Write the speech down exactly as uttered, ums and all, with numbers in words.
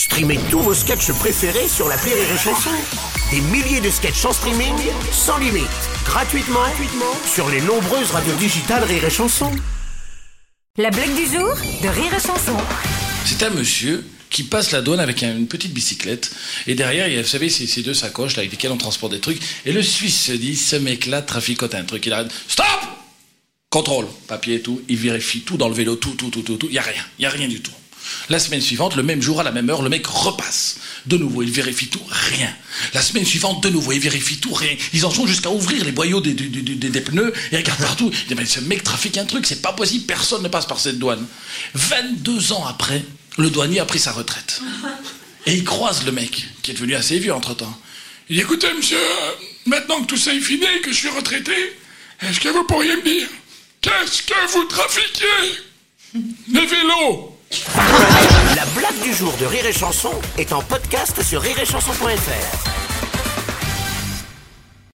Streamez tous vos sketchs préférés sur l'appli Rire et Chanson. Des milliers de sketchs en streaming, sans limite, gratuitement, gratuitement sur les nombreuses radios digitales Rire et Chanson. La blague du jour de Rire et Chanson. C'est un monsieur qui passe la douane avec une petite bicyclette. Et derrière, il y a, vous savez, ces, ces deux sacoches là, avec lesquelles on transporte des trucs. Et le Suisse se dit, ce mec-là traficote un truc. Il arrête. Stop! Contrôle. Papier et tout. Il vérifie tout dans le vélo, tout, tout, tout, tout, tout. Il n'y a rien. Il n'y a rien du tout. La semaine suivante, le même jour, à la même heure, le mec repasse. De nouveau, il vérifie tout, rien. La semaine suivante, de nouveau, il vérifie tout, rien. Ils en sont jusqu'à ouvrir les boyaux des, des, des, des pneus et regardent partout. Ils disent, mais ce mec trafique un truc, c'est pas possible, personne ne passe par cette douane. vingt-deux ans après, le douanier a pris sa retraite. Et il croise le mec, qui est devenu assez vieux entre-temps. Il dit, écoutez, monsieur, maintenant que tout ça est fini, que je suis retraité, est-ce que vous pourriez me dire, qu'est-ce que vous trafiquez? Les vélos. La blague du jour de Rire et Chanson est en podcast sur rire et chanson point f r.